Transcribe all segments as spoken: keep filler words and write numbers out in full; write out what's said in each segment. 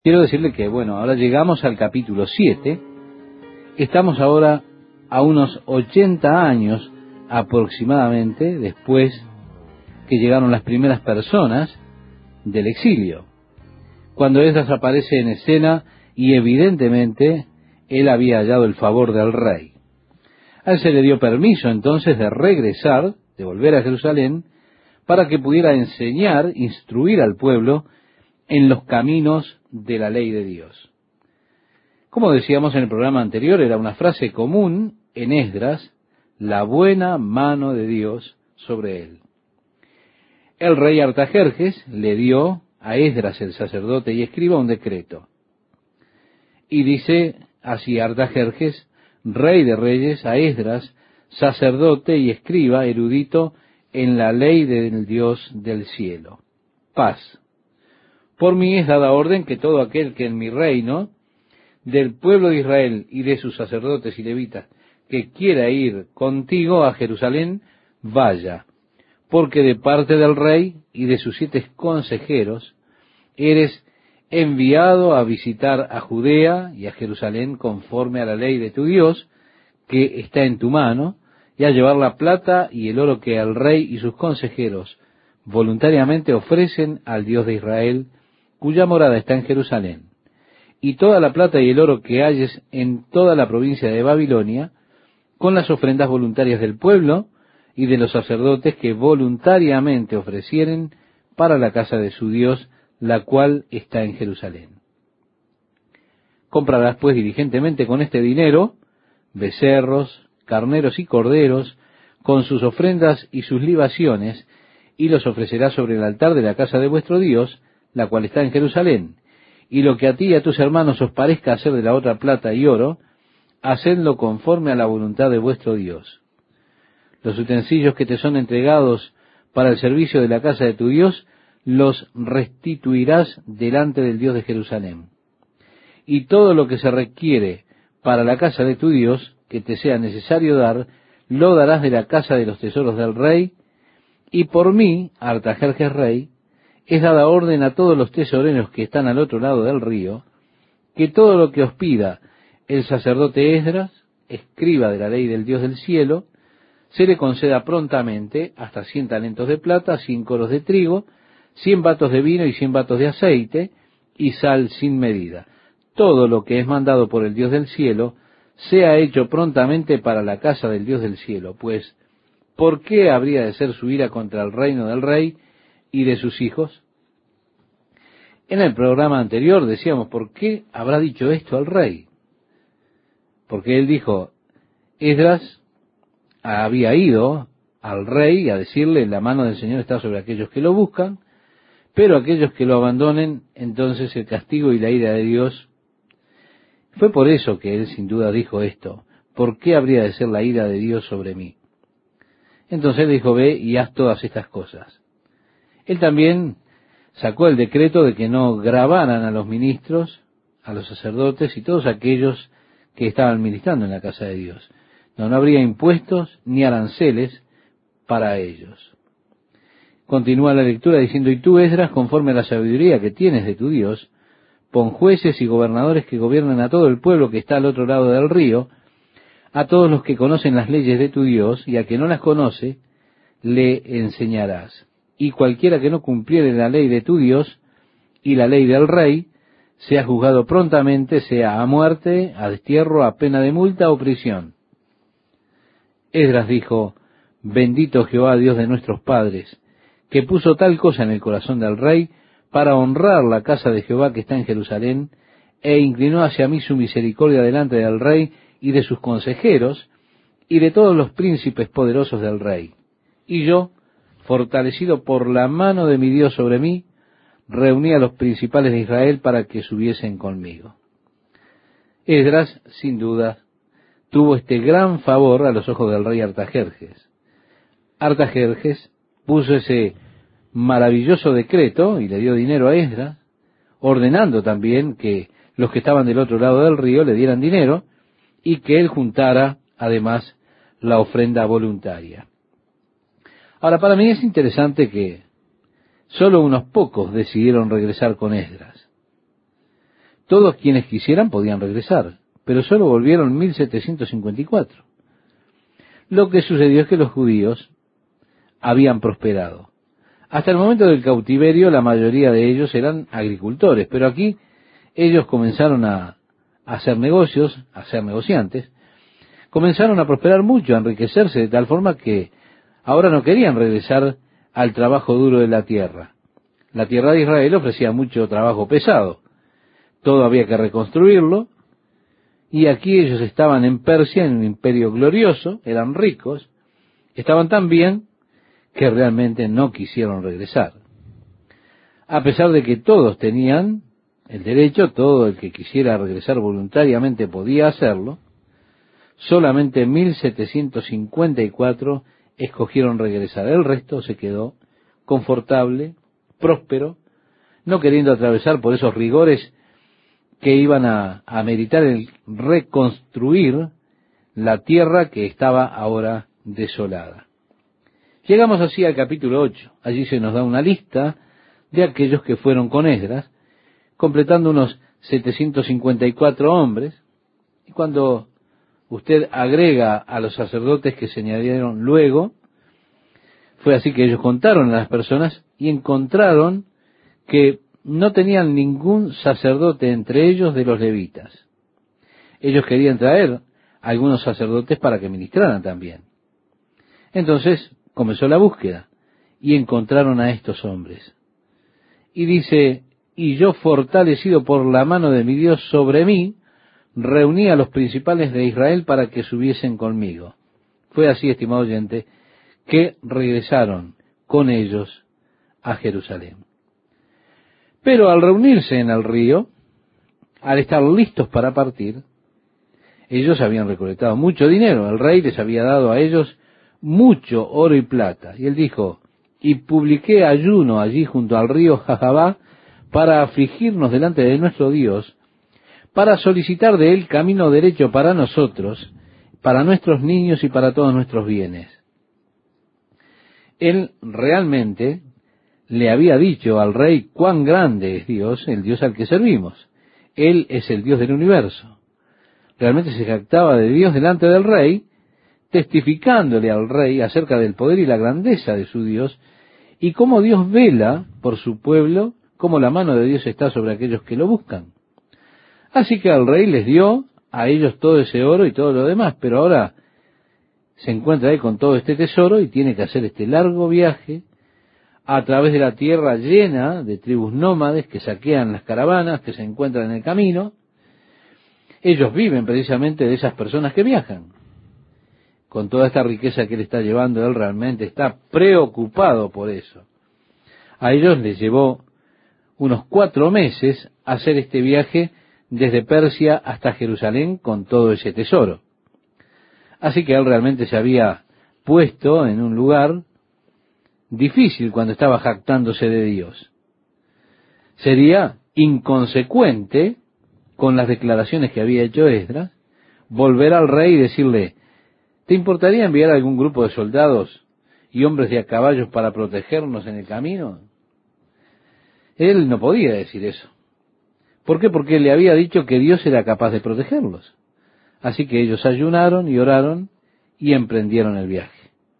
Quiero decirle que, bueno, ahora llegamos al capítulo siete, estamos ahora a unos ochenta años aproximadamente después que llegaron las primeras personas del exilio, cuando Esdras aparece en escena y evidentemente él había hallado el favor del rey. A él se le dio permiso entonces de regresar, de volver a Jerusalén, para que pudiera enseñar, instruir al pueblo en los caminos de la ley de Dios. Como decíamos en el programa anterior, era una frase común en Esdras, la buena mano de Dios sobre él. El rey Artajerjes le dio a Esdras, el sacerdote y escriba, un decreto. Y dice así Artajerjes, rey de reyes, a Esdras, sacerdote y escriba, erudito en la ley del Dios del cielo. Paz. Por mí es dada orden que todo aquel que en mi reino, del pueblo de Israel y de sus sacerdotes y levitas, que quiera ir contigo a Jerusalén, vaya, porque de parte del rey y de sus siete consejeros, eres enviado a visitar a Judea y a Jerusalén conforme a la ley de tu Dios, que está en tu mano, y a llevar la plata y el oro que el rey y sus consejeros voluntariamente ofrecen al Dios de Israel, cuya morada está en Jerusalén, y toda la plata y el oro que halles en toda la provincia de Babilonia, con las ofrendas voluntarias del pueblo y de los sacerdotes que voluntariamente ofrecieren para la casa de su Dios, la cual está en Jerusalén. Comprarás pues diligentemente con este dinero becerros, carneros y corderos, con sus ofrendas y sus libaciones, y los ofrecerás sobre el altar de la casa de vuestro Dios, la cual está en Jerusalén. Y lo que a ti y a tus hermanos os parezca hacer de la otra plata y oro, hacedlo conforme a la voluntad de vuestro Dios. Los utensilios que te son entregados para el servicio de la casa de tu Dios, los restituirás delante del Dios de Jerusalén. Y todo lo que se requiere para la casa de tu Dios, que te sea necesario dar, lo darás de la casa de los tesoros del rey, y por mí, Artajerjes rey, es dada orden a todos los tesoreros que están al otro lado del río, que todo lo que os pida el sacerdote Esdras, escriba de la ley del Dios del cielo, se le conceda prontamente hasta cien talentos de plata, cien coros de trigo, cien batos de vino y cien batos de aceite, y sal sin medida. Todo lo que es mandado por el Dios del cielo sea hecho prontamente para la casa del Dios del cielo, pues ¿por qué habría de ser su ira contra el reino del rey y de sus hijos? En el programa anterior decíamos, ¿por qué habrá dicho esto al rey? Porque él dijo, Esdras había ido al rey a decirle, la mano del Señor está sobre aquellos que lo buscan, pero aquellos que lo abandonen, entonces el castigo y la ira de Dios. Fue por eso que él sin duda dijo esto, ¿por qué habría de ser la ira de Dios sobre mí? Entonces él dijo, ve y haz todas estas cosas. Él también sacó el decreto de que no grabaran a los ministros, a los sacerdotes y todos aquellos que estaban ministrando en la casa de Dios. No, no habría impuestos ni aranceles para ellos. Continúa la lectura diciendo, y tú, Esdras, conforme a la sabiduría que tienes de tu Dios, pon jueces y gobernadores que gobiernen a todo el pueblo que está al otro lado del río, a todos los que conocen las leyes de tu Dios, y a que no las conoce, le enseñarás. Y cualquiera que no cumpliere la ley de tu Dios y la ley del rey, sea juzgado prontamente, sea a muerte, a destierro, a pena de multa o prisión. Esdras dijo, bendito Jehová, Dios de nuestros padres, que puso tal cosa en el corazón del rey, para honrar la casa de Jehová que está en Jerusalén, e inclinó hacia mí su misericordia delante del rey y de sus consejeros, y de todos los príncipes poderosos del rey. Y yo, fortalecido por la mano de mi Dios sobre mí, reuní a los principales de Israel para que subiesen conmigo. Esdras, sin duda, tuvo este gran favor a los ojos del rey Artajerjes. Artajerjes puso ese maravilloso decreto y le dio dinero a Esdras, ordenando también que los que estaban del otro lado del río le dieran dinero y que él juntara además la ofrenda voluntaria. Ahora, para mí es interesante que solo unos pocos decidieron regresar con Esdras. Todos quienes quisieran podían regresar, pero solo volvieron mil setecientos cincuenta y cuatro. Lo que sucedió es que los judíos habían prosperado. Hasta el momento del cautiverio la mayoría de ellos eran agricultores, pero aquí ellos comenzaron a, a hacer negocios, a ser negociantes, comenzaron a prosperar mucho, a enriquecerse de tal forma que ahora no querían regresar al trabajo duro de la tierra. La tierra de Israel ofrecía mucho trabajo pesado, todo había que reconstruirlo, y aquí ellos estaban en Persia, en un imperio glorioso, eran ricos, estaban tan bien que realmente no quisieron regresar. A pesar de que todos tenían el derecho, todo el que quisiera regresar voluntariamente podía hacerlo, solamente mil setecientos cincuenta y cuatro escogieron regresar. El resto se quedó confortable, próspero, no queriendo atravesar por esos rigores que iban a, a meritar el reconstruir la tierra que estaba ahora desolada. Llegamos así al capítulo ocho. Allí se nos da una lista de aquellos que fueron con Esdras, completando unos setecientos cincuenta y cuatro hombres. Y cuando usted agrega a los sacerdotes que se añadieron luego, fue así que ellos contaron a las personas y encontraron que no tenían ningún sacerdote entre ellos de los levitas. Ellos querían traer algunos sacerdotes para que ministraran también. Entonces comenzó la búsqueda y encontraron a estos hombres. Y dice, y yo fortalecido por la mano de mi Dios sobre mí, reuní a los principales de Israel para que subiesen conmigo. Fue así, estimado oyente, que regresaron con ellos a Jerusalén. Pero al reunirse en el río, al estar listos para partir, ellos habían recolectado mucho dinero. El rey les había dado a ellos mucho oro y plata. Y él dijo, y publiqué ayuno allí junto al río Jajabá para afligirnos delante de nuestro Dios, para solicitar de él camino derecho para nosotros, para nuestros niños y para todos nuestros bienes. Él realmente le había dicho al rey cuán grande es Dios, el Dios al que servimos. Él es el Dios del universo. Realmente se jactaba de Dios delante del rey, testificándole al rey acerca del poder y la grandeza de su Dios, y cómo Dios vela por su pueblo, cómo la mano de Dios está sobre aquellos que lo buscan. Así que al rey les dio a ellos todo ese oro y todo lo demás, pero ahora se encuentra él con todo este tesoro y tiene que hacer este largo viaje a través de la tierra llena de tribus nómades que saquean las caravanas que se encuentran en el camino. Ellos viven precisamente de esas personas que viajan. Con toda esta riqueza que él está llevando, él realmente está preocupado por eso. A ellos les llevó unos cuatro meses hacer este viaje desde Persia hasta Jerusalén con todo ese tesoro. Así que él realmente se había puesto en un lugar difícil cuando estaba jactándose de Dios. Sería inconsecuente con las declaraciones que había hecho Esdras, volver al rey y decirle, ¿te importaría enviar algún grupo de soldados y hombres de a caballos para protegernos en el camino? Él no podía decir eso. ¿Por qué? Porque le había dicho que Dios era capaz de protegerlos. Así que ellos ayunaron y oraron y emprendieron el viaje.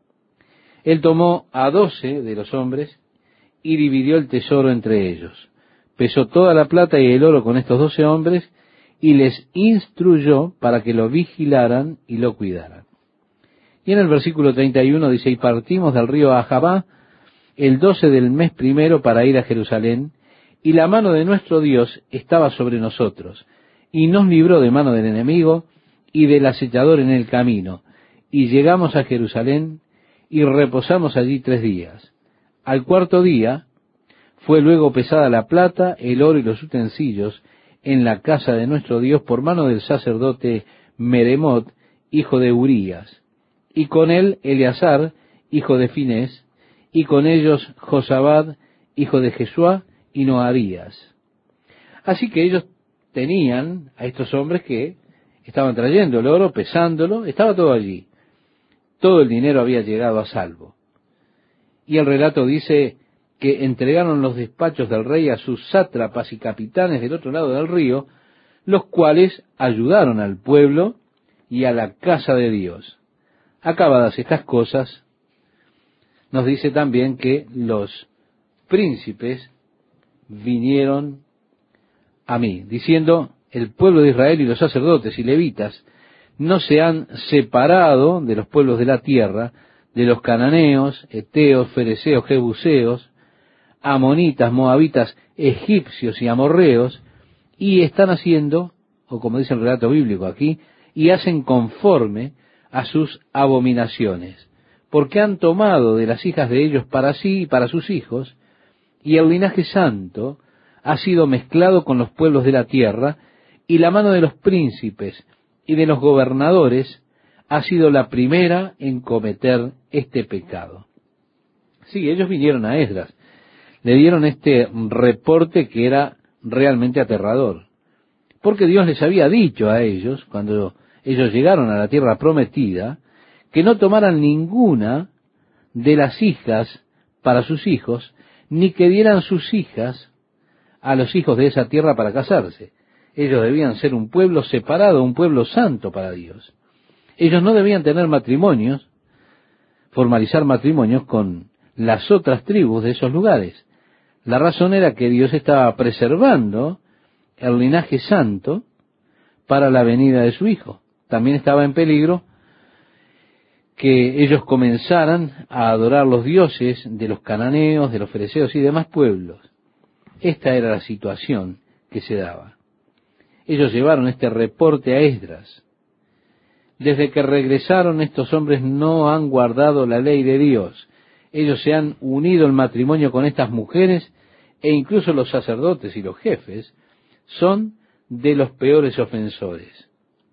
Él tomó a doce de los hombres y dividió el tesoro entre ellos. Pesó toda la plata y el oro con estos doce hombres y les instruyó para que lo vigilaran y lo cuidaran. Y en el versículo treinta y uno dice, y partimos del río Ajabá el doce del mes primero para ir a Jerusalén, y la mano de nuestro Dios estaba sobre nosotros, y nos libró de mano del enemigo y del acechador en el camino, y llegamos a Jerusalén y reposamos allí tres días. Al cuarto día fue luego pesada la plata, el oro y los utensilios en la casa de nuestro Dios por mano del sacerdote Meremot, hijo de Urías, y con él Eleazar, hijo de Finés, y con ellos Josabad, hijo de Jesuá, y Noadías. Así que ellos tenían a estos hombres que estaban trayendo el oro, pesándolo, estaba todo allí. Todo el dinero había llegado a salvo. Y el relato dice que entregaron los despachos del rey a sus sátrapas y capitanes del otro lado del río los cuales ayudaron al pueblo y a la casa de Dios. Acabadas estas cosas, nos dice también que los príncipes vinieron a mí, diciendo, el pueblo de Israel y los sacerdotes y levitas no se han separado de los pueblos de la tierra, de los cananeos, eteos, fereceos, jebuseos, amonitas, moabitas, egipcios y amorreos, y están haciendo, o como dice el relato bíblico aquí, y hacen conforme a sus abominaciones, porque han tomado de las hijas de ellos para sí y para sus hijos, y el linaje santo ha sido mezclado con los pueblos de la tierra, y la mano de los príncipes y de los gobernadores ha sido la primera en cometer este pecado. Sí, ellos vinieron a Esdras, le dieron este reporte que era realmente aterrador, porque Dios les había dicho a ellos, cuando ellos llegaron a la tierra prometida, que no tomaran ninguna de las hijas para sus hijos, ni que dieran sus hijas a los hijos de esa tierra para casarse. Ellos debían ser un pueblo separado, un pueblo santo para Dios. Ellos no debían tener matrimonios, formalizar matrimonios con las otras tribus de esos lugares. La razón era que Dios estaba preservando el linaje santo para la venida de su Hijo. También estaba en peligro que ellos comenzaran a adorar los dioses de los cananeos, de los fereceos y demás pueblos. Esta era la situación que se daba. Ellos llevaron este reporte a Esdras. Desde que regresaron, estos hombres no han guardado la ley de Dios. Ellos se han unido en matrimonio con estas mujeres, e incluso los sacerdotes y los jefes son de los peores ofensores.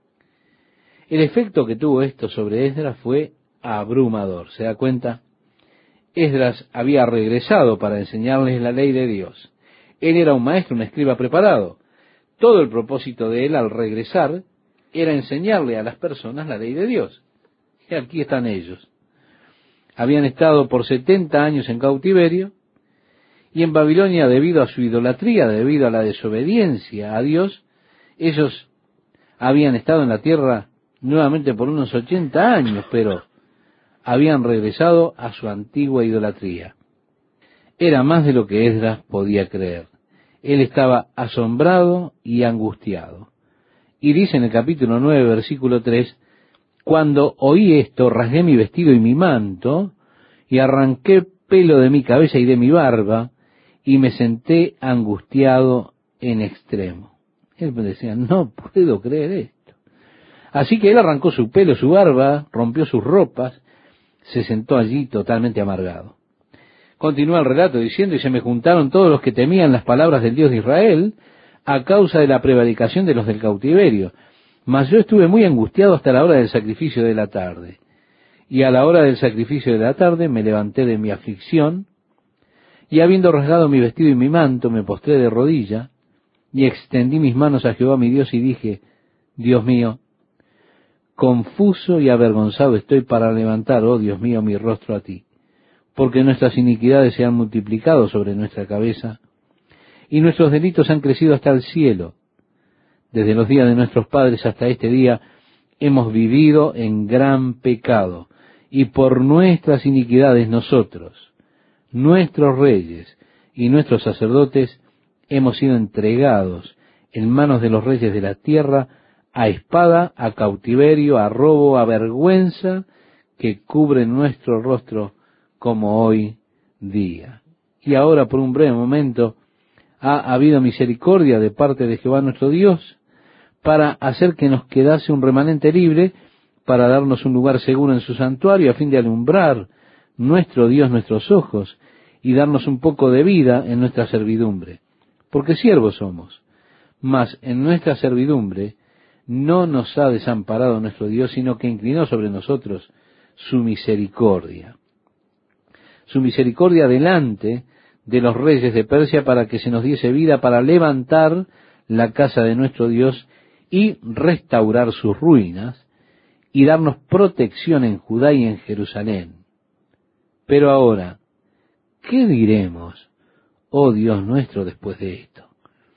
El efecto que tuvo esto sobre Esdras fue abrumador. ¿Se da cuenta? Esdras había regresado para enseñarles la ley de Dios. Él era un maestro, un escriba preparado. Todo el propósito de él al regresar era enseñarle a las personas la ley de Dios. Y aquí están ellos. Habían estado por setenta años en cautiverio, y en Babilonia, debido a su idolatría, debido a la desobediencia a Dios, ellos habían estado en la tierra nuevamente por unos ochenta años, pero habían regresado a su antigua idolatría. Era más de lo que Esdras podía creer. Él estaba asombrado y angustiado. Y dice en el capítulo nueve, versículo tres, cuando oí esto, rasgué mi vestido y mi manto, y arranqué pelo de mi cabeza y de mi barba, y me senté angustiado en extremo. Él me decía, no puedo creer esto. Así que él arrancó su pelo, su barba, rompió sus ropas, se sentó allí totalmente amargado. Continúa el relato diciendo, y se me juntaron todos los que temían las palabras del Dios de Israel, a causa de la prevaricación de los del cautiverio. Mas yo estuve muy angustiado hasta la hora del sacrificio de la tarde. Y a la hora del sacrificio de la tarde me levanté de mi aflicción, y habiendo rasgado mi vestido y mi manto, me postré de rodilla, y extendí mis manos a Jehová mi Dios, y dije, Dios mío, confuso y avergonzado estoy para levantar, oh Dios mío, mi rostro a ti, porque nuestras iniquidades se han multiplicado sobre nuestra cabeza, y nuestros delitos han crecido hasta el cielo. Desde los días de nuestros padres hasta este día hemos vivido en gran pecado, y por nuestras iniquidades nosotros, nuestros reyes y nuestros sacerdotes, hemos sido entregados en manos de los reyes de la tierra, a espada, a cautiverio, a robo, a vergüenza, que cubre nuestro rostro como hoy día. Y ahora, por un breve momento, ha habido misericordia de parte de Jehová nuestro Dios, para hacer que nos quedase un remanente libre, para darnos un lugar seguro en su santuario, a fin de alumbrar nuestro Dios nuestros ojos, y darnos un poco de vida en nuestra servidumbre. Porque siervos somos, mas en nuestra servidumbre no nos ha desamparado nuestro Dios, sino que inclinó sobre nosotros su misericordia. Su misericordia delante de los reyes de Persia, para que se nos diese vida para levantar la casa de nuestro Dios y restaurar sus ruinas, y darnos protección en Judá y en Jerusalén. Pero ahora, ¿qué diremos, oh Dios nuestro, después de esto?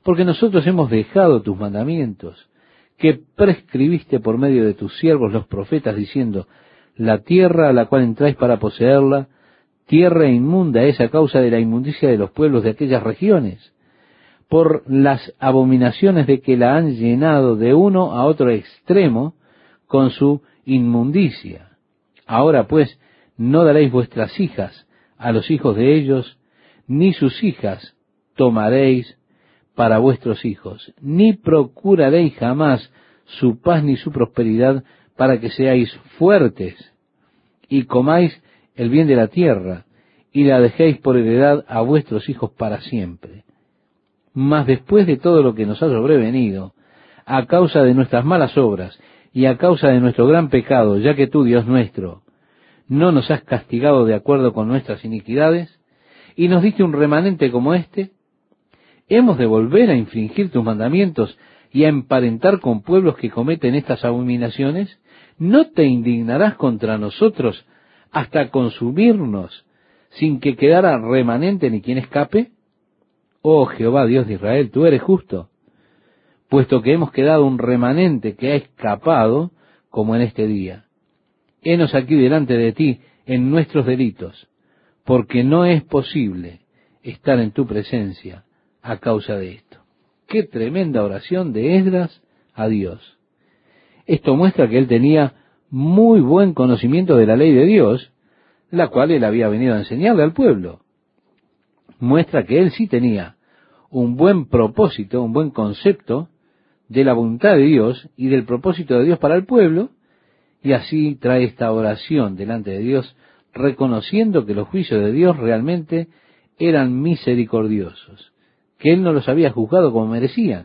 porque nosotros hemos dejado tus mandamientos, que prescribiste por medio de tus siervos los profetas, diciendo, la tierra a la cual entráis para poseerla, tierra inmunda es a causa de la inmundicia de los pueblos de aquellas regiones, por las abominaciones de que la han llenado de uno a otro extremo con su inmundicia. Ahora pues, no daréis vuestras hijas a los hijos de ellos, ni sus hijas tomaréis para vuestros hijos, ni procuraréis jamás su paz ni su prosperidad para que seáis fuertes y comáis el bien de la tierra y la dejéis por heredad a vuestros hijos para siempre. Mas después de todo lo que nos ha sobrevenido, a causa de nuestras malas obras y a causa de nuestro gran pecado, ya que tú, Dios nuestro, no nos has castigado de acuerdo con nuestras iniquidades, y nos diste un remanente como este, ¿hemos de volver a infringir tus mandamientos y a emparentar con pueblos que cometen estas abominaciones? ¿No te indignarás contra nosotros hasta consumirnos sin que quedara remanente ni quien escape? Oh Jehová, Dios de Israel, tú eres justo, puesto que hemos quedado un remanente que ha escapado como en este día. Henos aquí delante de ti en nuestros delitos, porque no es posible estar en tu presencia a causa de esto. Qué tremenda oración de Esdras a Dios. Esto muestra que él tenía muy buen conocimiento de la ley de Dios, la cual él había venido a enseñarle al pueblo. Muestra que él sí tenía un buen propósito, un buen concepto de la voluntad de Dios y del propósito de Dios para el pueblo, y así trae esta oración delante de Dios, reconociendo que los juicios de Dios realmente eran misericordiosos, que Él no los había juzgado como merecían,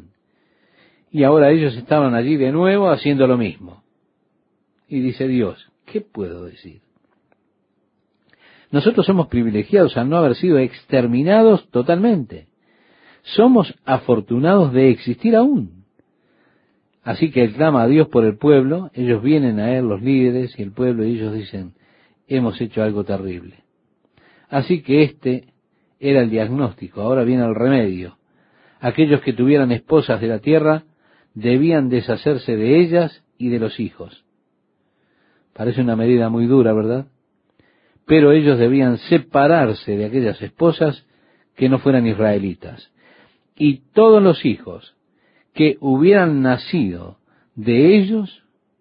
y ahora ellos estaban allí de nuevo haciendo lo mismo. Y dice Dios, ¿qué puedo decir? Nosotros somos privilegiados al no haber sido exterminados totalmente. Somos afortunados de existir aún. Así que Él clama a Dios por el pueblo, ellos vienen a Él, los líderes y el pueblo, y ellos dicen, hemos hecho algo terrible. Así que este era el diagnóstico, ahora viene el remedio. Aquellos que tuvieran esposas de la tierra debían deshacerse de ellas y de los hijos. Parece una medida muy dura, ¿verdad? Pero ellos debían separarse de aquellas esposas que no fueran israelitas. Y todos los hijos que hubieran nacido de ellos,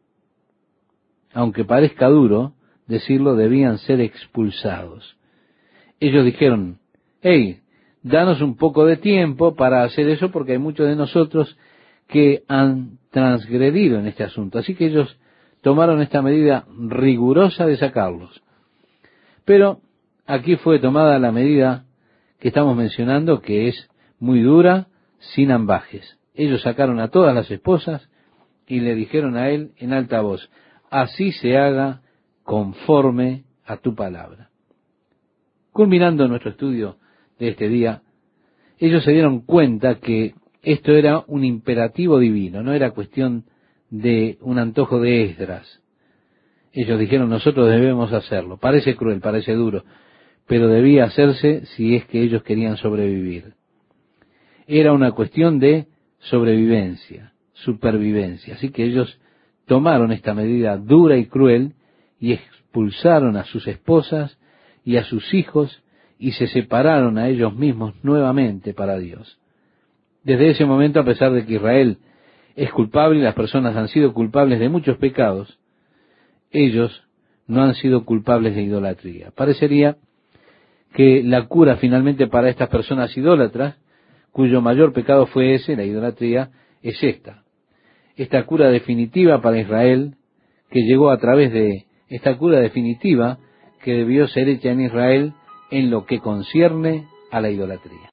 aunque parezca duro decirlo, debían ser expulsados. Ellos dijeron, hey, danos un poco de tiempo para hacer eso porque hay muchos de nosotros que han transgredido en este asunto. Así que ellos tomaron esta medida rigurosa de sacarlos. Pero aquí fue tomada la medida que estamos mencionando, que es muy dura, sin ambajes. Ellos sacaron a todas las esposas y le dijeron a él en alta voz, así se haga conforme a tu palabra. Culminando nuestro estudio de este día, ellos se dieron cuenta que esto era un imperativo divino, no era cuestión de un antojo de Esdras. Ellos dijeron, nosotros debemos hacerlo. Parece cruel, parece duro, pero debía hacerse si es que ellos querían sobrevivir. Era una cuestión de sobrevivencia, supervivencia. Así que ellos tomaron esta medida dura y cruel y expulsaron a sus esposas y a sus hijos y se separaron a ellos mismos nuevamente para Dios. Desde ese momento, a pesar de que Israel es culpable y las personas han sido culpables de muchos pecados, ellos no han sido culpables de idolatría. Parecería que la cura finalmente para estas personas idólatras, cuyo mayor pecado fue ese, la idolatría, es esta. Esta cura definitiva para Israel, que llegó a través de esta cura definitiva que debió ser hecha en Israel en lo que concierne a la idolatría.